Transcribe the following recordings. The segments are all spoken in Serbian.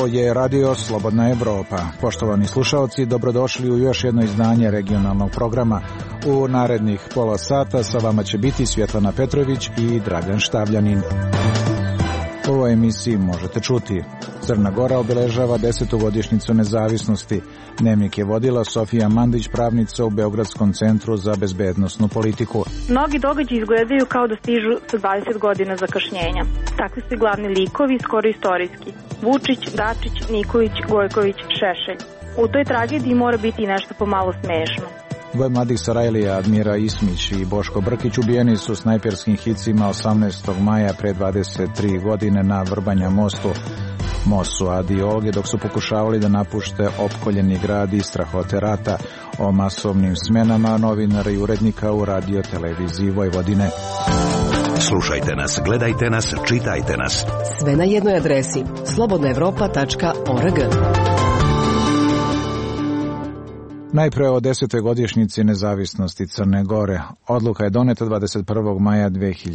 Ovo je Radio Slobodna Evropa. Poštovani slušalci, dobrodošli u još jedno izdanje regionalnog programa. U narednih pola sata sa vama će biti Svjetlana Petrović i Dragan Štavljanin. U ovoj emisiji možete čuti: Crna Gora obeležava 10. godišnjicu nezavisnosti. Dnevnik je vodila Sofija Mandić, pravnica u Beogradskom centru za bezbednosnu politiku. Mnogi događaji izgledaju kao da stižu sa 20 godina zakašnjenja. Takvi su glavni likovi, skoro istorijski: Vučić, Dačić, Nikolić, Gojković, Šešelj. U toj tragediji mora biti i nešto pomalo smešno. Dvoje mladih Sarajlija, Admira Ismić i Boško Brkić, ubijeni su snajperskim hicima 18. maja pre 23 godine na Vrbanja mostu. Most su adiologe dok su pokušavali da napušte opkoljeni grad i strahote rata. O masovnim smenama novinara i urednika u radio televiziji Vojvodine. Slušajte nas, gledajte nas, čitajte nas. Sve na jednoj adresi: slobodnaevropa.org. Najpre o 10. godišnjici nezavisnosti Crne Gore. Odluka je doneta 21. maja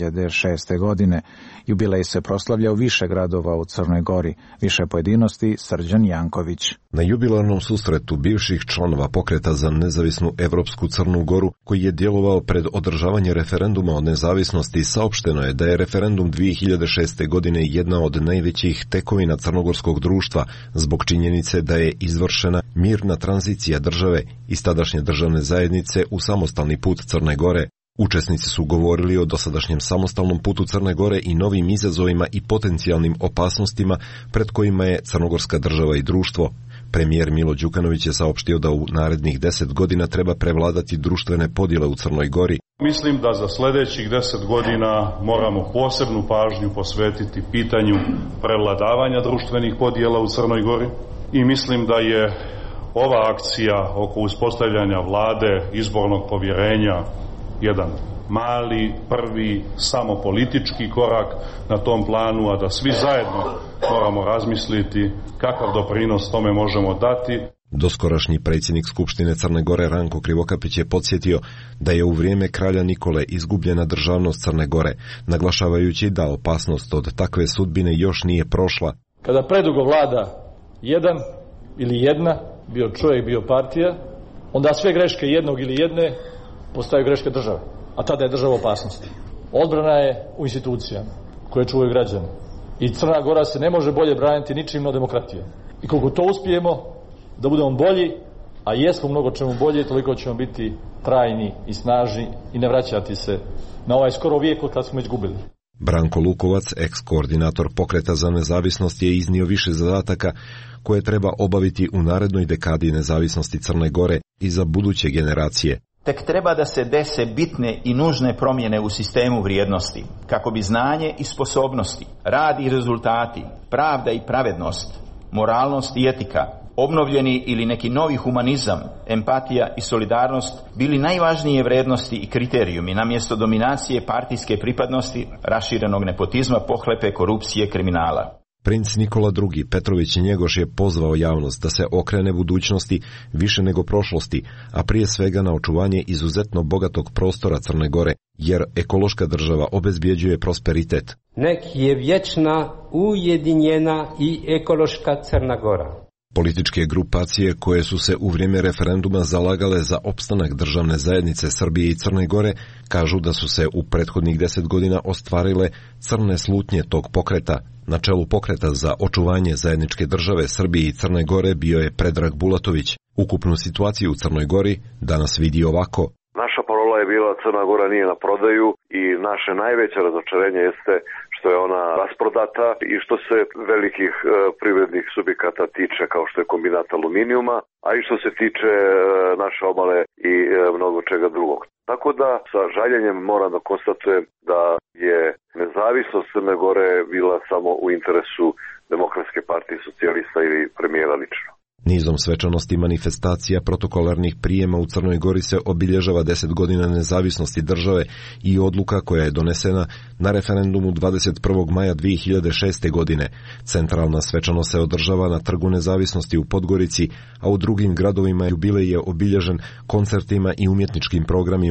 2006. godine. Jubilej se proslavlja u više gradova u Crnoj Gori. Više pojedinosti, Srđan Janković. Na jubilarnom susretu bivših članova pokreta za nezavisnu Evropsku Crnu Goru, koji je djelovao pred održavanje referenduma o nezavisnosti, saopšteno je da je referendum 2006. godine jedna od najvećih tekovina crnogorskog društva, zbog činjenice da je izvršena mirna tranzicija države iz tadašnje državne zajednice u samostalni put Crne Gore. Učesnici su govorili o dosadašnjem samostalnom putu Crne Gore i novim izazovima i potencijalnim opasnostima pred kojima je crnogorska država i društvo. Premijer Milo Đukanović je saopštio da u narednih 10 godina treba prevladati društvene podjele u Crnoj Gori. Mislim da za sljedećih 10 godina moramo posebnu pažnju posvetiti pitanju prevladavanja društvenih podjela u Crnoj Gori i mislim da je ova akcija oko uspostavljanja vlade, izbornog povjerenja, jedan mali, prvi, samo politički korak na tom planu, a da svi zajedno moramo razmisliti kakav doprinos tome možemo dati. Doskorašnji predsjednik Skupštine Crne Gore Ranko Krivokapić je podsjetio da je u vrijeme kralja Nikole izgubljena državnost Crne Gore, naglašavajući da opasnost od takve sudbine još nije prošla. Kada predugo vlada jedan ili jedna, bio čovjek, bio partija, onda sve greške jednog ili jedne postaju greške države, a tada je država opasnosti. Odbrana je u institucijama koje čuvaju građani. I Crna Gora se ne može bolje braniti ničim no demokratijom. I koliko to uspijemo da budemo bolji, a jesmo mnogo čemu bolje, toliko ćemo biti trajni i snažni i ne vraćati se na ovaj skoro vijek od kad smo već gubili. Branko Lukovac, eks-koordinator pokreta za nezavisnost, je iznio više zadataka koje treba obaviti u narednoj dekadi nezavisnosti Crne Gore i za buduće generacije. Tek treba da se dese bitne i nužne promjene u sistemu vrijednosti, kako bi znanje i sposobnosti, rad i rezultati, pravda i pravednost, moralnost i etika, obnovljeni ili neki novi humanizam, empatija i solidarnost bili najvažnije vrijednosti i kriterijumi namjesto dominacije partijske pripadnosti, raširenog nepotizma, pohlepe, korupcije, kriminala. Princ Nikola II. Petrović Njegoš je pozvao javnost da se okrene budućnosti više nego prošlosti, a prije svega na očuvanje izuzetno bogatog prostora Crne Gore, jer ekološka država obezbjeđuje prosperitet. Nek je vječna, ujedinjena i ekološka Crna Gora. Političke grupacije koje su se u vrijeme referenduma zalagale za opstanak državne zajednice Srbije i Crne Gore kažu da su se u prethodnih 10 godina ostvarile crne slutnje tog pokreta. Na čelu pokreta za očuvanje zajedničke države Srbije i Crne Gore bio je Predrag Bulatović. Ukupnu situaciju u Crnoj Gori danas vidi ovako. Naša parola je bila Crna Gora nije na prodaju i naše najveće razočarenje jeste što je ona rasprodata i što se velikih privrednih subjekata tiče, kao što je kombinat aluminijuma, a i što se tiče naše obale i mnogo čega drugog. Tako da sa žaljenjem moram da konstatujem da je nezavisnost Crne Gore bila samo u interesu Demokratske partije socijalista ili premijera lično. Nizom svečanosti i manifestacija protokolarnih prijema u Crnoj Gori se obilježava 10 godina nezavisnosti države i odluka koja je donesena na referendumu 21. maja 2006. godine. Centralna svečanost se održava na Trgu nezavisnosti u Podgorici, a u drugim gradovima jubilej je obilježen koncertima i umjetničkim programima.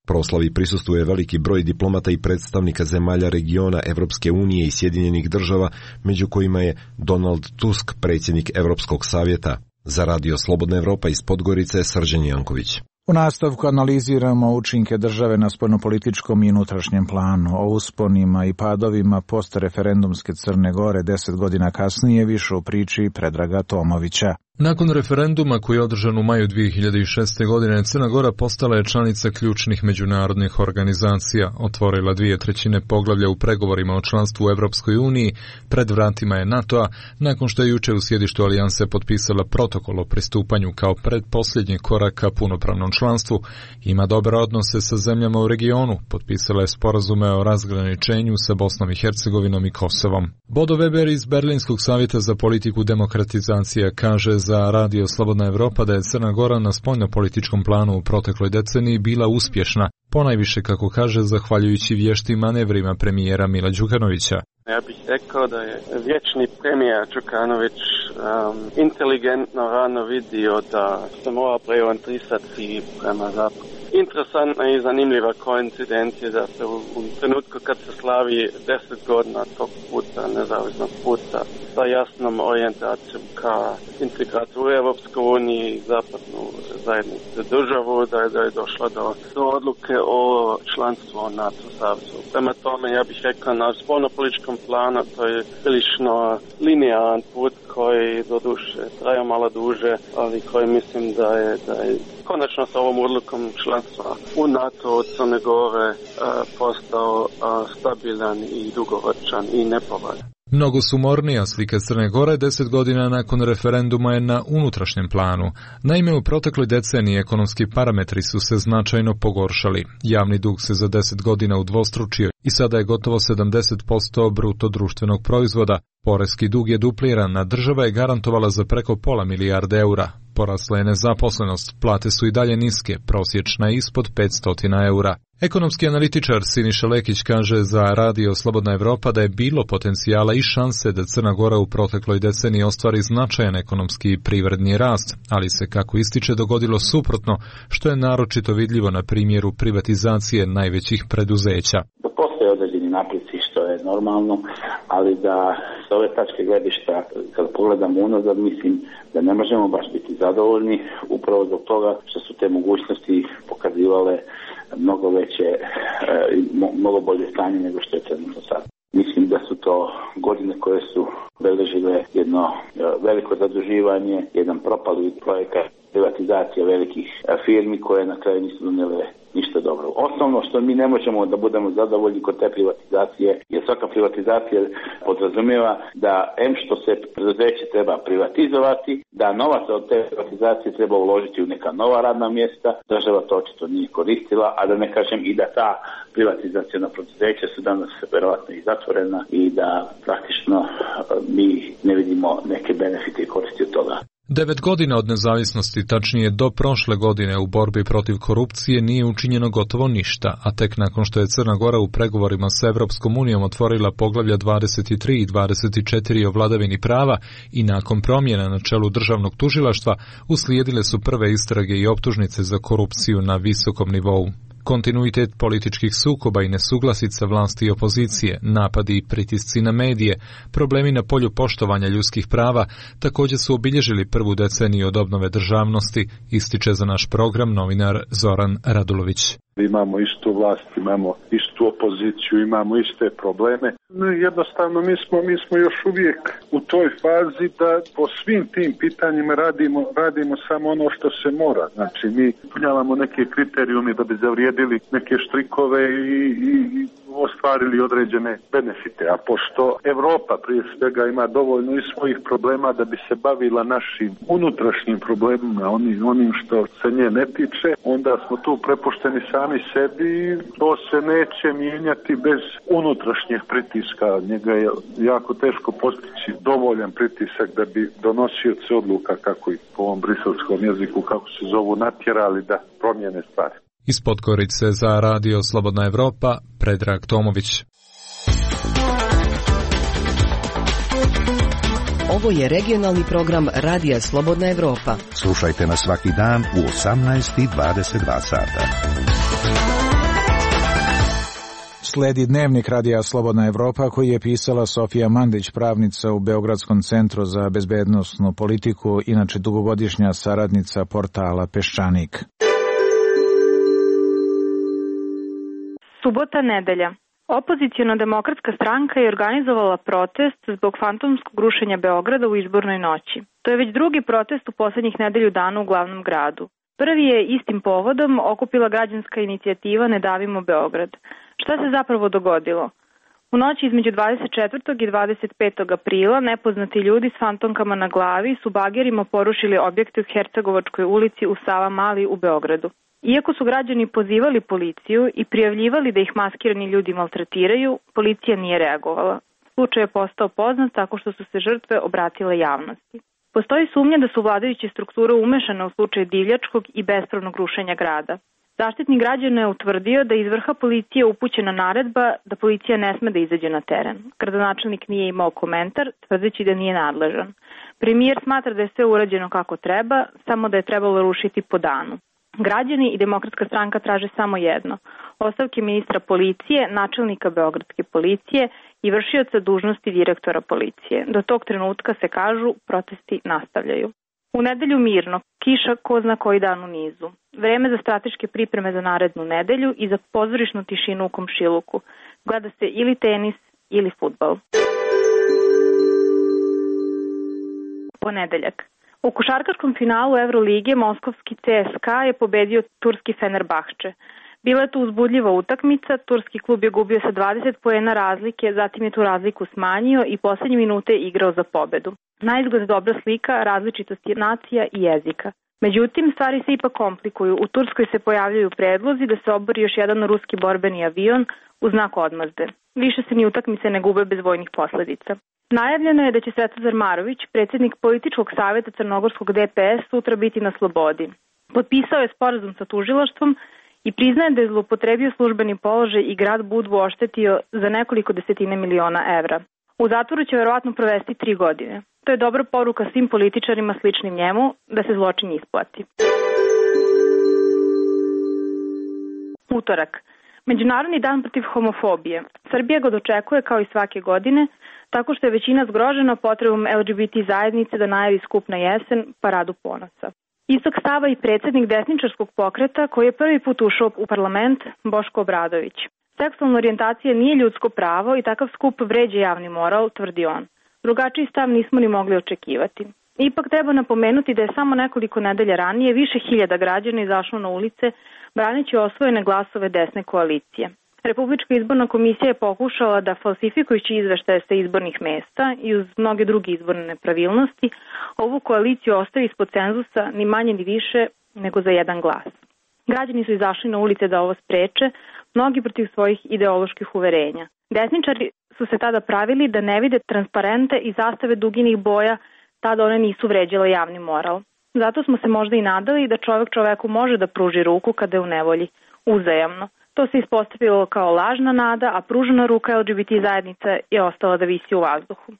Proslavi prisustvuje veliki broj diplomata i predstavnika zemalja regiona Evropske unije i Sjedinjenih država, među kojima je Donald Tusk, predsjednik Evropskog savjeta. Za Radio Slobodna Evropa iz Podgorice, Srđan Janković. U nastavku analiziramo učinke države na spoljnopolitičkom i unutrašnjem planu, o usponima i padovima postreferendumske Crne Gore 10 godina kasnije, više u priči Predraga Tomovića. Nakon referenduma koji je održan u maju 2006. godine, Crna Gora postala je članica ključnih međunarodnih organizacija, otvorila 2/3 poglavlja u pregovorima o članstvu u Evropskoj uniji, pred vratima je NATO-a, nakon što je juče u sjedištu alijanse potpisala protokol o pristupanju kao predposljednji korak ka punopravnom članstvu, ima dobre odnose sa zemljama u regionu, potpisala je sporazume o razgraničenju sa Bosnom i Hercegovinom i Kosovom. Bodo Weber iz Berlinskog savjeta za politiku demokratizacije kaže za Radio Slobodna Evropa da je Crna Gora na spoljnopolitičkom planu u protekloj deceniji bila uspješna, ponajviše, kako kaže, zahvaljujući vještim manevrima premijera Mila Đukanovića. Ja bih rekao da je vječni premijer Đukanović inteligentno rano vidio da se mora preorientirati prema zapadu. Interesantna i zanimljiva koincidencija da se u trenutku kad se slavi 10 godina tog puta, nezavisnog puta, sa jasnom orijentacijom ka integraciju u Evropsku uniju i zapadnu zajednicu državu, da je došlo do odluke o članstvu u NATO savezu. Prema tome, ja bih rekao, na spoljnopolitičkom planu to je prilično linearan put koji doduše traje malo duže, ali koji mislim da je konačno sa ovom odlukom članstva u NATO od Crne Gore postao stabilan i dugoročan i nepovoljan. Mnogo sumornija slika Crne Gore 10 godina nakon referenduma je na unutrašnjem planu. Naime, u protekloj deceniji ekonomski parametri su se značajno pogoršali. Javni dug se za 10 godina udvostručio i sada je gotovo 70% bruto društvenog proizvoda. Poreski dug je dupliran, a država je garantovala za preko pola milijarde eura. Porasla je nezaposlenost, plate su i dalje niske, prosječna je ispod 500 eura. Ekonomski analitičar Siniša Lekić kaže za Radio Slobodna Evropa da je bilo potencijala i šanse da Crna Gora u protekloj deceniji ostvari značajan ekonomski i privredni rast, ali se, kako ističe, dogodilo suprotno, što je naročito vidljivo na primjeru privatizacije najvećih preduzeća. Postoje određeni napreci, što je normalno, ali da s ove tačke gledišta, kad pogledamo unazad, mislim da ne možemo baš biti zadovoljni, upravo zbog toga što su te mogućnosti pokazivale mnogo veće, mnogo bolje stanje nego što je trenutno sad. Mislim da su to godine koje su beležile jedno veliko zaduživanje, jedan propali projekat privatizacije velikih firmi koje na kraju nisu donijele ništa dobro. Osnovno što mi ne možemo da budemo zadovoljni kod te privatizacije, jer svaka privatizacija podrazumijeva da što se preduzeće treba privatizovati, da novac od te privatizacije treba uložiti u neka nova radna mjesta, država to očito nije koristila, a da ne kažem i da ta privatizacijona preduzeća su danas verovatno i zatvorena i da praktično mi ne vidimo neke benefite i koristi od toga. 9 godina od nezavisnosti, tačnije do prošle godine, u borbi protiv korupcije nije učinjeno gotovo ništa, a tek nakon što je Crna Gora u pregovorima sa Evropskom unijom otvorila poglavlja 23 i 24 o vladavini prava i nakon promjena na čelu državnog tužilaštva, uslijedile su prve istrage i optužnice za korupciju na visokom nivou. Kontinuitet političkih sukoba i nesuglasica vlasti i opozicije, napadi i pritisci na medije, problemi na polju poštovanja ljudskih prava također su obilježili prvu deceniju od obnove državnosti, ističe za naš program novinar Zoran Radulović. Imamo istu vlast, imamo istu opoziciju, imamo iste probleme. Jednostavno mi smo još uvijek u toj fazi da po svim tim pitanjima radimo samo ono što se mora. Znači mi ispunjavamo neke kriterijume da bi zavrijedili neke štrikove i ostvarili određene benefite. A pošto Evropa prije svega ima dovoljno i svojih problema da bi se bavila našim unutrašnjim problemima, onim što se nje ne tiče, onda smo tu prepušteni sami sebi i to se neće mijenjati bez unutrašnjeg pritiska. Njega je jako teško postići dovoljan pritisak da bi donosioci odluka, kako i po ovom briselskom jeziku, kako se zovu, natjerali da promijene stvari. Iz Podgorice za Radio Slobodna Evropa, Predrag Tomović. Ovo je regionalni program Radija Slobodna Evropa. Slušajte nas svaki dan u 18:22 sata. Sledi dnevnik radija Slobodna Evropa koji je pisala Sofija Mandić, pravnica u Beogradskom centru za bezbednosnu politiku, inače dugogodišnja saradnica portala Peščanik. Subota, nedelja. Opoziciona demokratska stranka je organizovala protest zbog fantomskog rušenja Beograda u izbornoj noći. To je već drugi protest u poslednjih nedelju dana u glavnom gradu. Prvi je istim povodom okupila građanska inicijativa Ne davimo Beograd. Šta se zapravo dogodilo? U noći između 24. i 25. aprila nepoznati ljudi s fantomkama na glavi su bagerima porušili objekte u Hercegovačkoj ulici u Savamali u Beogradu. Iako su građani pozivali policiju i prijavljivali da ih maskirani ljudi maltretiraju, policija nije reagovala. Slučaj je postao poznat tako što su se žrtve obratile javnosti. Postoji sumnja da su vladajuće strukture umešane u slučaj divljačkog i bespravnog rušenja grada. Zaštitnik građana je utvrdio da iz vrha policije upućena naredba da policija ne sme da izađe na teren. Gradonačelnik nije imao komentar, tvrdeći da nije nadležan. Premijer smatra da je sve urađeno kako treba, samo da je trebalo rušiti po danu. Građani i Demokratska stranka traže samo jedno: ostavke ministra policije, načelnika Beogradske policije i vršioca dužnosti direktora policije. Do tog trenutka, se kažu, protesti nastavljaju. U nedelju mirno, kiša ko zna koji dan u nizu. Vreme za strateške pripreme za narednu nedelju i za pozorišnu tišinu u komšiluku. Gleda se ili tenis ili fudbal. Ponedeljak. U košarkaškom finalu Evrolige moskovski CSKA je pobedio turski Fenerbahče. Bila je to uzbudljiva utakmica, turski klub je gubio sa 20 poena razlike, zatim je tu razliku smanjio i poslednje minute igrao za pobedu. Naizgled dobra slika različitosti nacija i jezika. Međutim, stvari se ipak komplikuju. U Turskoj se pojavljaju predlozi da se obori još jedan ruski borbeni avion u znak odmazde. Više se ni utakmice ne gube bez vojnih posledica. Najavljeno je da će Svetozar Marović, predsjednik političkog savjeta crnogorskog DPS, sutra biti na slobodi. Potpisao je sporazum sa tužilaštvom i priznaje da je zloupotrebio službeni položaj i grad Budvu oštetio za nekoliko desetina miliona evra. U zatvoru će verovatno provesti 3 godine. To je dobra poruka svim političarima sličnim njemu da se zločin isplati. Utorak. Međunarodni dan protiv homofobije. Srbija ga dočekuje kao i svake godine, tako što je većina zgrožena potrebom LGBT zajednice da najavi skup na jesen, paradu ponosa. Istog stava i predsjednik desničarskog pokreta koji je prvi put ušao u parlament, Boško Obradović. Seksualna orijentacija nije ljudsko pravo i takav skup vređa javni moral, tvrdi on. Drugačiji stav nismo ni mogli očekivati. Ipak treba napomenuti da je samo nekoliko nedelja ranije više hiljada građana izašlo na ulice braneći osvojene glasove desne koalicije. Republička izborna komisija je pokušala da, falsifikujući izveštaje sa izbornih mesta i uz mnoge druge izborne nepravilnosti, ovu koaliciju ostavi ispod cenzusa ni manje ni više nego za jedan glas. Građani su izašli na ulice da ovo spreče, mnogi protiv svojih ideoloških uverenja. Desničari su se tada pravili da ne vide transparente i zastave duginih boja, tada one nisu vređale javni moral. Zato smo se možda i nadali da čovek čoveku može da pruži ruku kada je u nevolji, uzajamno. To se ispostavilo kao lažna nada, a pružena ruka LGBT zajednica je ostala da visi u vazduhu.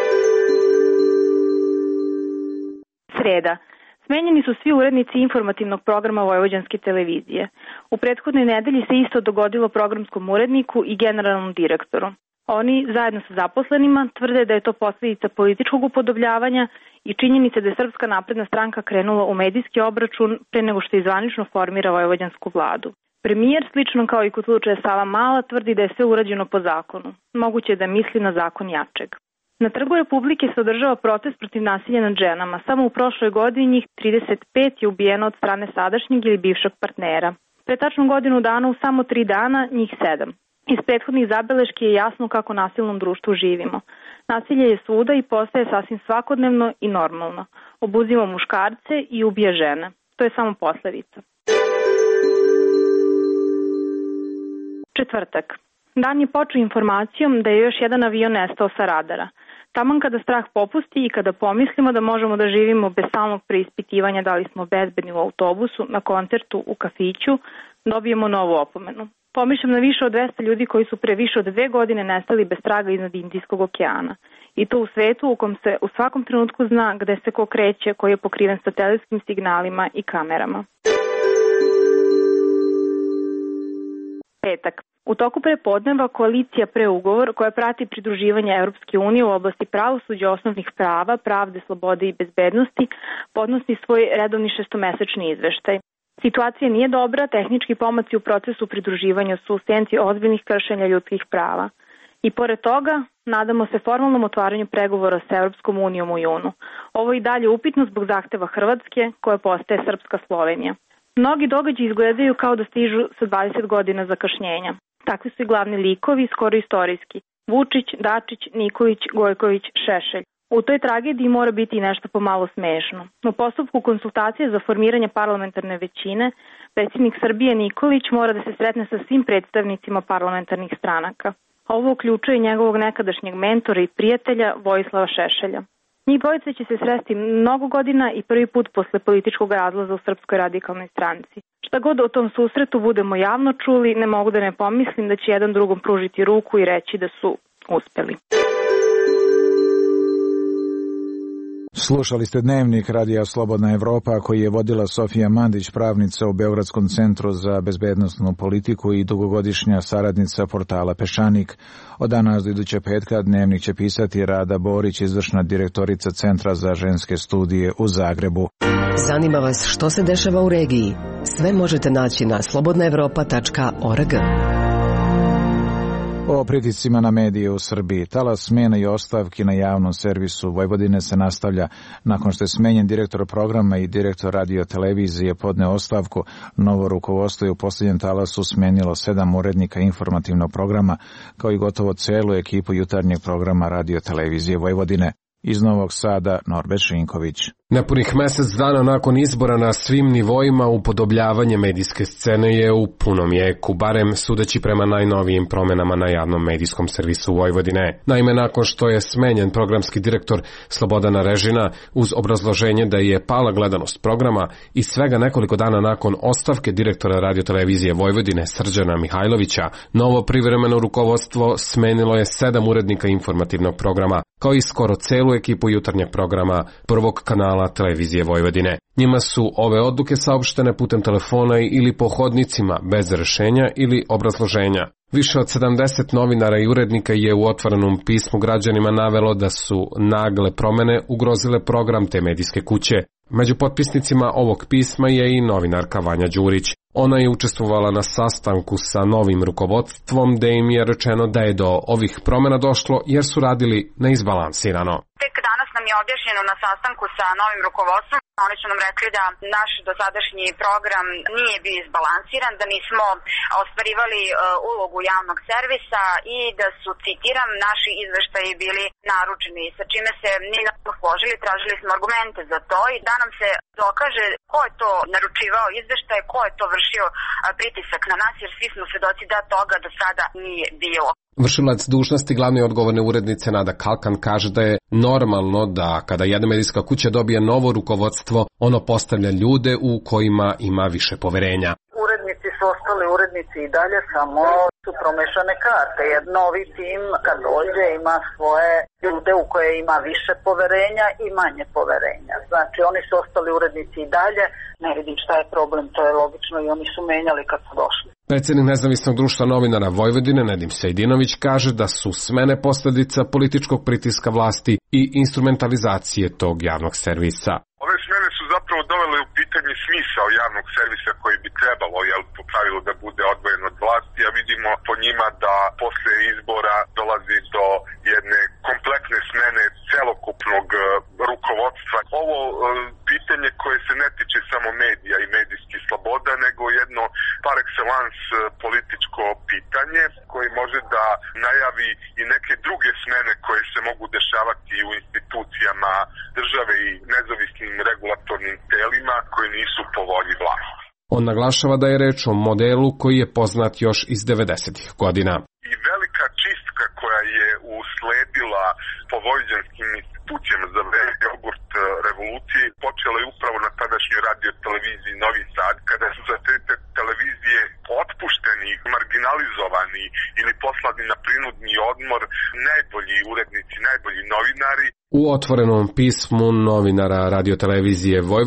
Sreda. Smenjeni su svi urednici informativnog programa Vojvođanske televizije. U prethodnoj nedelji se isto dogodilo programskom uredniku i generalnom direktoru. Oni, zajedno sa zaposlenima, tvrde da je to posljedica političkog upodobljavanja i činjenice da je Srpska napredna stranka krenula u medijski obračun pre nego što zvanično formira vojvođansku vladu. Premijer, slično kao i kod slučaja Savamala, tvrdi da je sve urađeno po zakonu. Moguće je da misli na zakon jačeg. Na Trgu Republike se održava protest protiv nasilja nad ženama. Samo u prošloj godini njih 35 je ubijeno od strane sadašnjeg ili bivšeg partnera. Pre tačno godinu dana, u samo 3 dana, njih 7. Iz prethodnih zabeleški je jasno kako nasilnom društvu živimo. Nasilje je svuda i postaje sasvim svakodnevno i normalno. Obuzima muškarce i ubija žene. To je samo posledica. Četvrtak. Dan je počeo informacijom da je još jedan avion nestao sa radara. Taman kada strah popusti i kada pomislimo da možemo da živimo bez samog preispitivanja da li smo bezbedni u autobusu, na koncertu, u kafiću, dobijemo novu opomenu. Pomišljam na više od 200 ljudi koji su pre više od 2 godine nestali bez traga iznad Indijskog okeana. I to u svetu u kom se u svakom trenutku zna gde se ko kreće, koji je pokriven satelitskim signalima i kamerama. Petak. U toku prepodneva koalicija Preugovor, koja prati pridruživanje Evropske unije u oblasti pravosuđa, osnovnih prava, pravde, slobode i bezbednosti, podnosi svoj redovni šestomesečni izveštaj. Situacija nije dobra, tehnički pomaci u procesu pridruživanja su u senci ozbiljnih kršenja ljudskih prava. I pored toga, nadamo se formalnom otvaranju pregovora sa Evropskom unijom u junu. Ovo je i dalje upitno zbog zahteva Hrvatske, koja postaje srpska Slovenija. Mnogi događaji izgledaju kao da stižu sa 20 godina zakašnjenja. Takvi su i glavni likovi, skoro istorijski. Vučić, Dačić, Nikolić, Gojković, Šešelj. U toj tragediji mora biti i nešto pomalo smešno. U postupku konsultacije za formiranje parlamentarne većine, predsjednik Srbije Nikolić mora da se sretne sa svim predstavnicima parlamentarnih stranaka. Ovo uključuje i njegovog nekadašnjeg mentora i prijatelja Vojislava Šešelja. Njih dvojica će se sresti mnogo godina i prvi put posle političkog razlaza u Srpskoj radikalnoj stranci. Šta god o tom susretu budemo javno čuli, ne mogu da ne pomislim da će jedan drugom pružiti ruku i reći da su uspeli. Slušali ste dnevnik Radija Slobodna Evropa koji je vodila Sofija Mandić, pravnica u Beogradskom centru za bezbednosnu politiku i dugogodišnja saradnica portala Peščanik. Od danas do iduće petka dnevnik će pisati Rada Borić, izvršna direktorica Centra za ženske studije u Zagrebu. Zanima vas što se dešava u regiji? Sve možete naći na slobodnaevropa.org. O pritiscima na medije u Srbiji. Talas smena i ostavki na javnom servisu Vojvodine se nastavlja. Nakon što je smenjen direktor programa i direktor radio televizije podneo ostavku, novo rukovodstvo je u posljednjem talasu smenilo 7 urednika informativnog programa, kao i gotovo celu ekipu jutarnjeg programa radio televizije Vojvodine. Iz Novog Sada, Norbert Šinković. Nepunih mesec dana nakon izbora na svim nivoima upodobljavanje medijske scene je u punom jeku, barem sudeći prema najnovijim promenama na javnom medijskom servisu Vojvodine. Naime, nakon što je smenjen programski direktor Slobodana Režina uz obrazloženje da je pala gledanost programa i svega nekoliko dana nakon ostavke direktora radiotelevizije Vojvodine Srđana Mihajlovića, novo privremeno rukovodstvo smenilo je 7 urednika informativnog programa, kao i skoro celu ekipu jutarnjeg programa Prvog kanala televizije Vojvodine. Njima su ove odluke saopštene putem telefona ili po hodnicima bez rešenja ili obrazloženja. Više od 70 novinara i urednika je u otvorenom pismu građanima navelo da su nagle promene ugrozile program te medijske kuće. Među potpisnicima ovog pisma je i novinarka Vanja Đurić. Ona je učestvovala na sastanku sa novim rukovodstvom, da im je rečeno da je do ovih promena došlo jer su radili neizbalansirano. Tek danas nam je objašnjeno na sastanku sa novim rukovodstvom. Oni su nam rekli da naš dosadašnji program nije bio izbalansiran, da nismo ostvarivali ulogu javnog servisa i da su, citiram, naši izveštaji bili naručeni, sa čime se nismo složili, tražili smo argumente za to i da nam se dokaže ko je to naručivao izveštaje, ko je to vršio pritisak na nas, jer svi smo svedoci da toga do sada nije bilo. Vršilac dužnosti glavne odgovorne urednice Nada Kalkan kaže da je normalno da kada jedna medijska kuća dobije novo rukovodstvo, ono postavlja ljude u kojima ima više poverenja. Urednici su ostali urednici i dalje, samo su promešane karte. Novi tim kad dođe ima svoje ljude u koje ima više poverenja i manje poverenja. Znači oni su ostali urednici i dalje, ne vidim šta je problem, to je logično i oni su menjali kad su došli. Predsjednik Nezavisnog društva novinara Vojvodine Nedim Sejdinović kaže da su smene posljedica političkog pritiska vlasti i instrumentalizacije tog javnog servisa. Ove smene su zapravo dovele u pitanje smisao javnog servisa koji bi trebalo, po pravilu, da bude odvojen od vlasti, a vidimo po njima da posle izbora dolazi do jedne kompletne smene celokupnog rukovodstva. Ovo pitanje koje se ne tiče samo medija i medijskih sloboda, nego jedno par excellence političko pitanje koje može da najavi i neke druge smene koje se mogu dešavati u institucijama države i nezavisnim regulatornim telima koji nisu po volji vlasti. On naglašava da je reč o modelu koji je poznat još iz 90-ih godina. I velika čistka koja je usledila po vojvođanskim institucijama za vreme jogurt revolucije počela je upravo na tadašnjoj radio televiziji Novi Sad, kada su za te televizije otpušteni, marginalizovani ili poslani na prinudni odmor najbolji urednici, najbolji novinari. U otvorenom pismu novinara radiotelevizije Vojvodine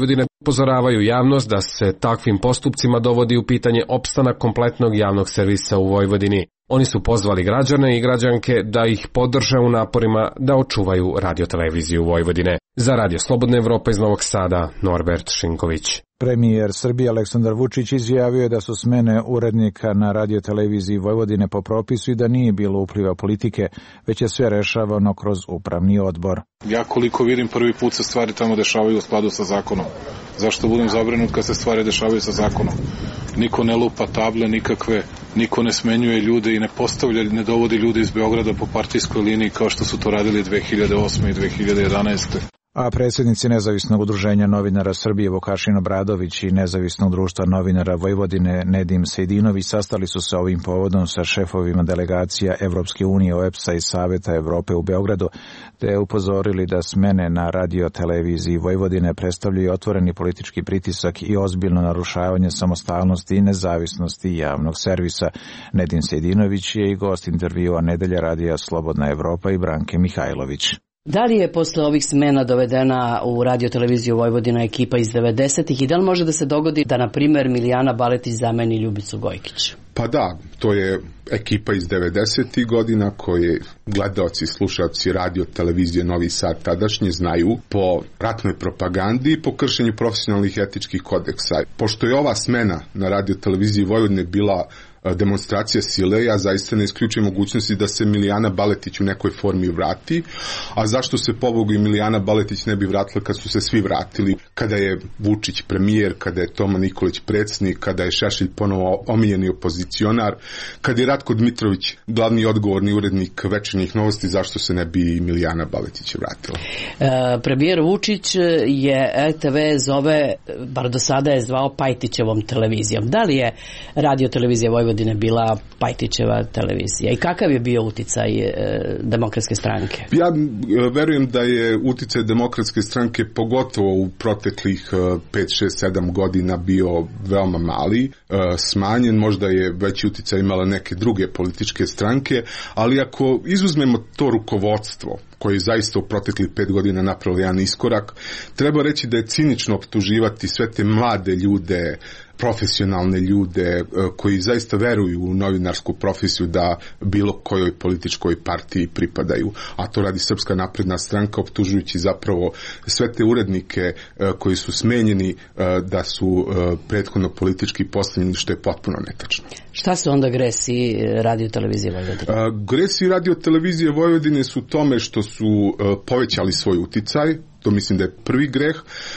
Upozoravaju javnost da se takvim postupcima dovodi u pitanje opstanak kompletnog javnog servisa u Vojvodini. Oni su pozvali građane i građanke da ih podrže u naporima da očuvaju radioteleviziju Vojvodine. Za Radio Slobodna Evropa iz Novog Sada, Norbert Šinković. Premijer Srbije Aleksandar Vučić izjavio je da su smene urednika na radioteleviziji Vojvodine po propisu i da nije bilo upliva politike, već je sve rešavano kroz upravni odbor. Ja koliko vidim, prvi put se stvari tamo dešavaju u skladu sa zakonom. Zašto budem zabrinut kad se stvari dešavaju sa zakonom? Niko ne lupa table nikakve, niko ne smenjuje ljude i ne postavlja, ne dovodi ljude iz Beograda po partijskoj liniji kao što su to radili 2008. i 2011. A predsjednici Nezavisnog udruženja novinara Srbije Vukašin Obradović i Nezavisnog društva novinara Vojvodine Nedim Sejdinović sastali su se ovim povodom sa šefovima delegacija Evropske unije, OEBS-a i Saveta Evrope u Beogradu, te upozorili da smene na radioteleviziji Vojvodine predstavljaju otvoreni politički pritisak i ozbiljno narušavanje samostalnosti i nezavisnosti javnog servisa. Nedim Sejdinović je i gost intervjua Nedelja radija Slobodna Evropa i Branke Mihajlović. Da li je posle ovih smena dovedena u radioteleviziju Vojvodina ekipa iz 90-ih i da li može da se dogodi da, na primjer, Milijana Baletić zameni Ljubicu Gojkić? Pa da, to je ekipa iz 90-ih godina koje gledaoci i slušaoci radio televizije Novi Sad tadašnje znaju po ratnoj propagandi i po kršenju profesionalnih etičkih kodeksa. Pošto je ova smena na radio televiziji Vojvodine bila demonstracija sile, ja zaista ne isključujem mogućnosti da se Milijana Baletić u nekoj formi vrati, a zašto se pobogu i Milijana Baletić ne bi vratila kad su se svi vratili, kada je Vučić premijer, kada je Toma Nikolić predsjednik, kada je Šešelj ponovo omiljeni opozicionar, kada je Ratko Dmitrović glavni odgovorni urednik Večernjih novosti, zašto se ne bi Milijana Baletić vratila? Premijer Vučić je RTV zove, bar do sada je zvao Pajtićevom televizijom. Da li je radio televizija Vojvodine bila Pajtićeva televizija i kakav je bio uticaj Demokratske stranke? Ja verujem da je uticaj Demokratske stranke pogotovo u proteklih 5, 6, 7 godina bio veoma mali, smanjen, možda je veći uticaj imala neke druge političke stranke, ali ako izuzmemo to rukovodstvo koji je zaista u proteklih 5 godina napravilo jedan iskorak, treba reći da je cinično optuživati sve te mlade ljude, profesionalne ljude koji zaista veruju u novinarsku profesiju da bilo kojoj političkoj partiji pripadaju. A to radi Srpska napredna stranka optužujući zapravo sve te urednike koji su smenjeni da su prethodno politički postavljeni, što je potpuno netačno. Šta su onda gresi radiotelevizije Vojvodine? Gresi radiotelevizije Vojvodine su tome što su povećali svoj uticaj. To mislim da je prvi greh,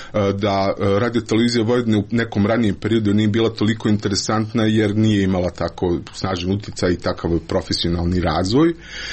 da radiotelevizija Vojvodine u nekom ranijem periodu nije bila toliko interesantna jer nije imala tako snažan uticaj i takav profesionalni razvoj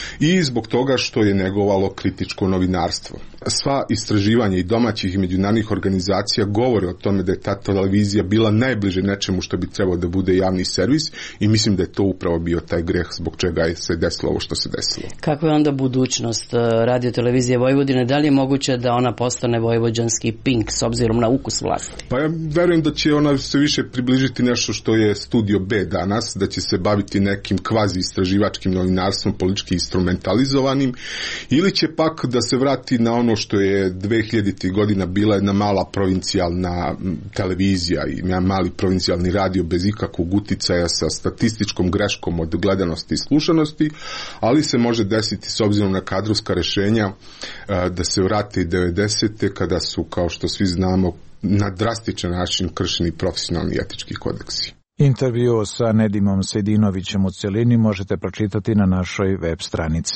i zbog toga što je negovalo kritičko novinarstvo. Sva istraživanja i domaćih i međunarodnih organizacija govore o tome da je ta televizija bila najbliže nečemu što bi trebalo da bude javni servis i mislim da je to upravo bio taj greh zbog čega je se desilo ovo što se desilo. Kakva je onda budućnost radiotelevizije Vojvodine? Da li je moguće da ona postane vojvođanski Pink s obzirom na ukus vlasti? Pa ja verujem da će ona se više približiti nešto što je Studio B danas, da će se baviti nekim kvazi istraživačkim novinarstvom, politički instrumentalizovanim, ili će pak da se vrati na ono što je 2000. godina bila jedna mala provincijalna televizija i jedan mali provincijalni radio bez ikakvog uticaja sa statističkom greškom od gledanosti i slušanosti, ali se može desiti s obzirom na kadrovska rešenja da se vrati 90. kada su, kao što svi znamo, na drastičan način kršeni profesionalni etički kodeksi. Intervju sa Nedimom Sejdinovićem u celini možete pročitati na našoj web stranici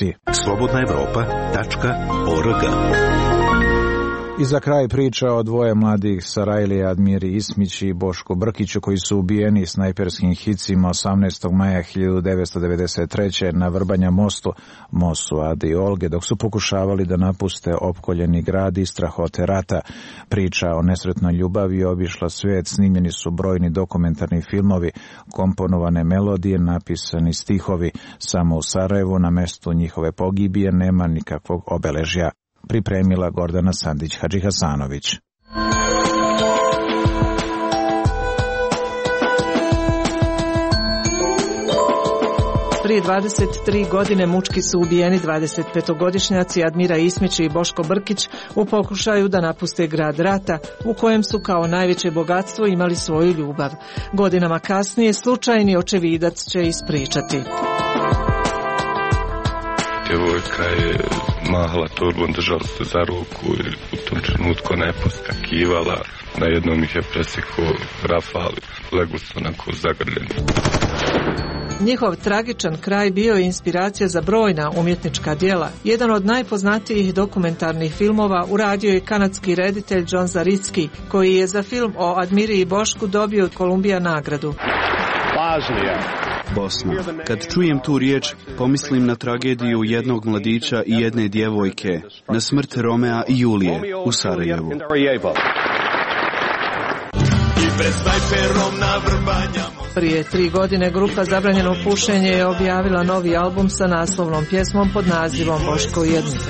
slobodnaevropa.org. I za kraj priča o dvoje mladih Sarajlije, Admiri Ismić i Bošku Brkiću, koji su ubijeni snajperskim hicima 18. maja 1993. na Vrbanja mostu Ade i Olge, dok su pokušavali da napuste opkoljeni grad i strahote rata. Priča o nesretnoj ljubavi obišla svijet, snimljeni su brojni dokumentarni filmovi, komponovane melodije, napisani stihovi. Samo u Sarajevu na mestu njihove pogibije nema nikakvog obeležja. Pripremila Gordana Sandić-Hadžihasanović. Prije 23 godine mučki su ubijeni 25-godišnjaci Admira Ismić i Boško Brkić u pokušaju da napuste grad rata u kojem su kao najveće bogatstvo imali svoju ljubav. Godinama kasnije slučajni očevidac će ispričati. Djevojka je mahala torbom, držala se za ruku i u tom trenutku ona je poskakivala. Na jednom ih je presekao rafal, legu su onako zagrljeni. Njihov tragičan kraj bio je inspiracija za brojna umjetnička djela. Jedan od najpoznatijih dokumentarnih filmova uradio je kanadski reditelj John Zaricki, koji je za film o Admiri i Bošku dobio Columbia nagradu. Bosna. Kad čujem tu riječ, pomislim na tragediju jednog mladića i jedne djevojke, na smrt Romea i Julije u Sarajevu. Prije 3 godine grupa Zabranjeno pušenje je objavila novi album sa naslovnom pjesmom pod nazivom Boško i Admira.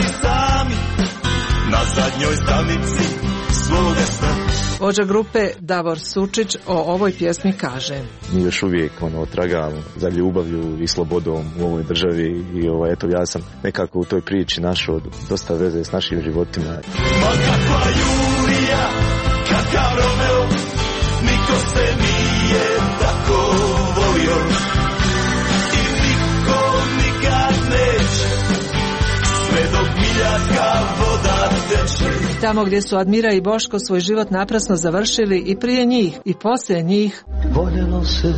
Na zadnjoj stanici svoga sna. Vođa grupe Davor Sučić o ovoj pjesmi kaže: Mi još uvijek tragamo za ljubavlju i slobodom u ovoj državi i eto ja sam nekako u toj priči našao dosta veze s našim životima. Ma kakva Julija, kakav Romeo, niko se nije tako volio i niko nikad neće, sve dok miljaka voda teče. Tamo gdje su Admira i Boško svoj život naprasno završili, i prije njih i poslije njih voljelo se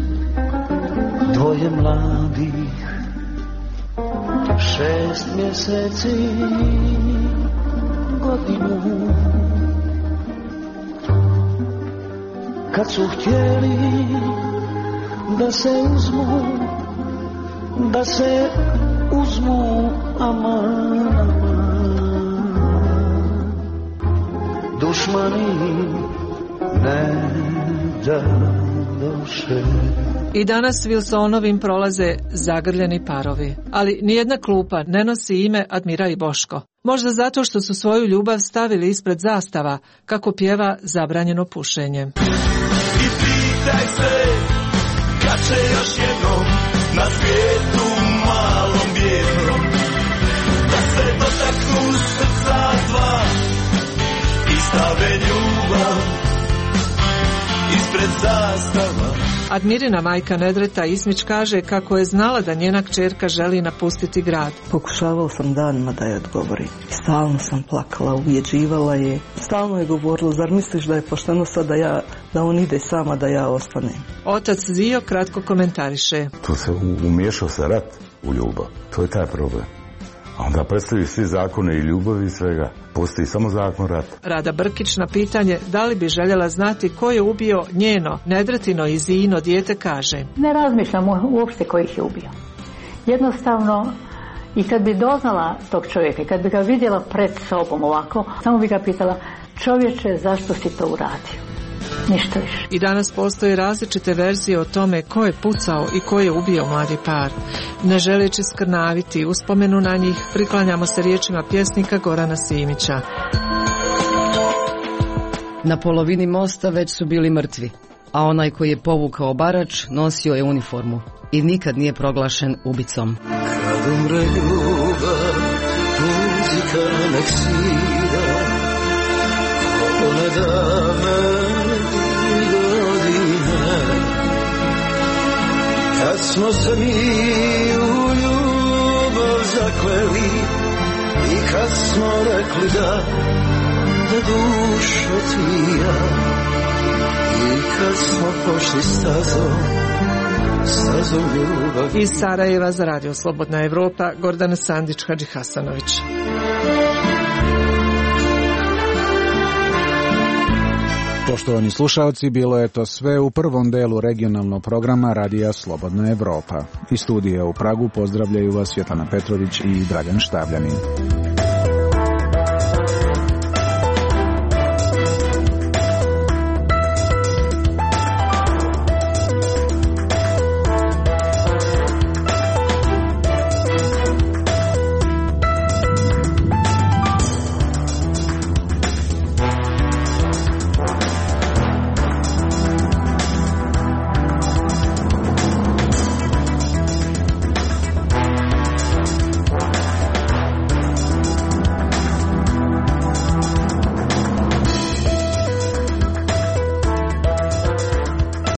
dvoje mladih, 6 mjeseci godinu. Kad su htjeli da se uzmu aman, dušmani ne dadoše. I danas Wilsonovim prolaze zagrljeni parovi, ali nijedna klupa ne nosi ime Admira i Boško. Možda zato što su svoju ljubav stavili ispred zastava, kako pjeva Zabranjeno pušenje. I pitaj se kad će još jednom na svijetu malom bijednom da se dotaknu srca dva i stave ljubav ispred zastava. Admirina majka Nedreta Ismić kaže kako je znala da njena kćerka želi napustiti grad. Pokušavala sam danima da je odgovori. Stalno sam plakala, uvjeđivala je. Stalno je govorila, zar misliš da je pošteno sad da on ide sama, da ja ostanem? Otac Zio kratko komentariše. To se umiješao se rat u ljubav. To je taj problem. A onda predstavi svi zakone i ljubavi i svega. Postoji samo zakon rata. Rada Brkić na pitanje da li bi željela znati ko je ubio njeno, Nedretino i Zijino dijete kaže: Ne razmišljam uopšte ko ih je ubio. Jednostavno, i kad bi doznala tog čovjeka, kad bi ga vidjela pred sobom ovako, samo bi ga pitala: čovječe, zašto si to uradio? Ništa više. I danas postoje različite verzije o tome ko je pucao i ko je ubio mladi par. Ne želeći skrnaviti uspomenu na njih, priklanjamo se riječima pjesnika Gorana Simića. Na polovini mosta već su bili mrtvi, a onaj koji je povukao barač nosio je uniformu i nikad nije proglašen ubicom. Kad umre ljubav, muzika nek svira, one dame godine, kad smo se mi u ljubav zakleli i kad smo rekli da dušo tvija, i kad smo pošli stazom ljubavi. Iz Sarajeva za Radio Slobodna Evropa, Gordana Sandić, Hadži Hasanović. Poštovani slušalci, bilo je to sve u prvom delu regionalnog programa Radija Slobodna Evropa. Iz studija u Pragu pozdravljaju vas Svetlana Petrović i Dragan Štavljanin.